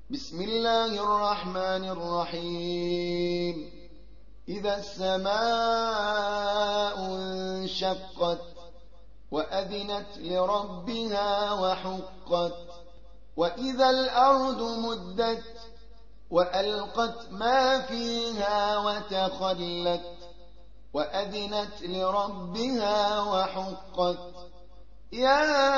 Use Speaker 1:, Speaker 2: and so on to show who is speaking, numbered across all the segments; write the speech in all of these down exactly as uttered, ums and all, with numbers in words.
Speaker 1: بسم الله الرحمن الرحيم إذا السماء انشقت وأذنت لربها وحقت وإذا الأرض مدت وألقت ما فيها وتخلت وأذنت لربها وحقت يا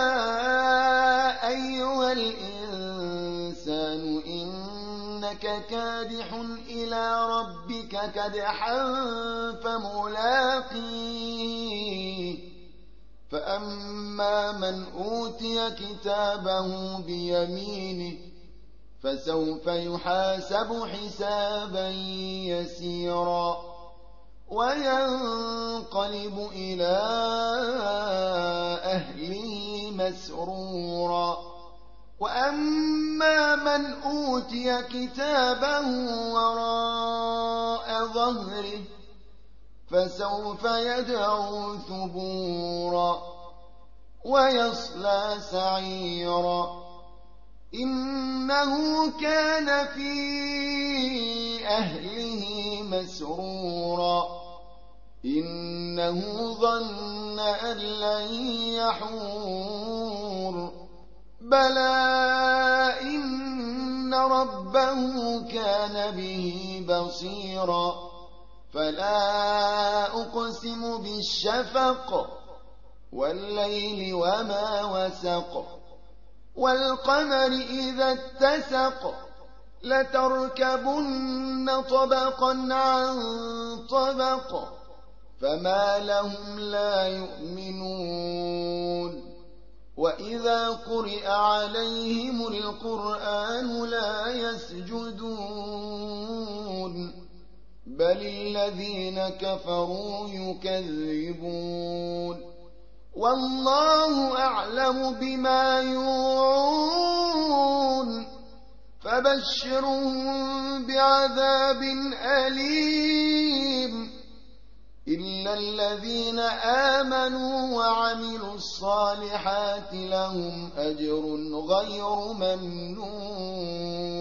Speaker 1: أيها الإنسان إنك كادح إلى ربك كدحا فملاقيه فأما من أوتي كتابه بيمينه فسوف يحاسب حسابا يسيرا وينقلب إلى أهله مسرورا وأما من أوتي كتابه وراء ظهره فسوف يدعو ثبورا ويصلى سعيرا إنه كان في أهله مسرورا إنه ظن أن لن يحور بلى إن ربه كان به بصيرا فلا أقسم بالشفق والليل وما وسق والقمر إذا اتسق لتركبن طبقا عن طبق فما لهم لا يؤمنون وإذا قرئ عليهم القرآن لا يسجدون بل الذين كفروا يكذبون والله أعلم بما يوعون فبشرهم بعذاب أليم إلا الذين آمنوا وعملوا الصالحات لهم أجر غير ممنون